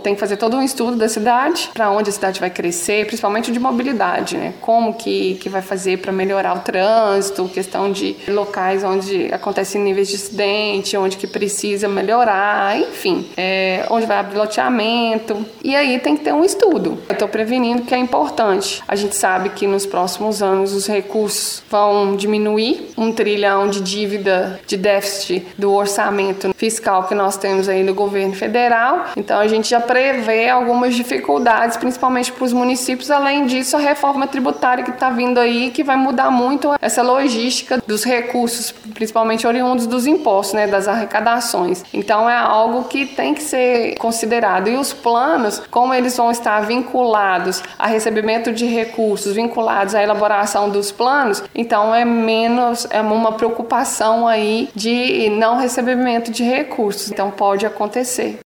Tem que fazer todo um estudo da cidade, para onde a cidade vai crescer, principalmente de mobilidade, né? Como que vai fazer para melhorar o trânsito, questão de locais onde acontecem níveis de acidente, onde que precisa melhorar, enfim, onde vai abrir loteamento. E aí tem que ter um estudo. Eu estou prevenindo que é importante. A gente sabe que nos próximos anos os recursos vão diminuir, 1 trilhão de dívida, de déficit do orçamento fiscal que nós temos aí no governo federal. Então a gente já prevê algumas dificuldades, principalmente para os municípios. Além disso, a reforma tributária que está vindo aí, que vai mudar muito essa logística dos recursos, principalmente oriundos dos impostos, né, das arrecadações. Então é algo que tem que ser considerado. E os planos, como eles vão estar vinculados a recebimento de recursos, vinculados à elaboração dos planos, então é uma preocupação aí de não recebimento de recursos. Então pode acontecer.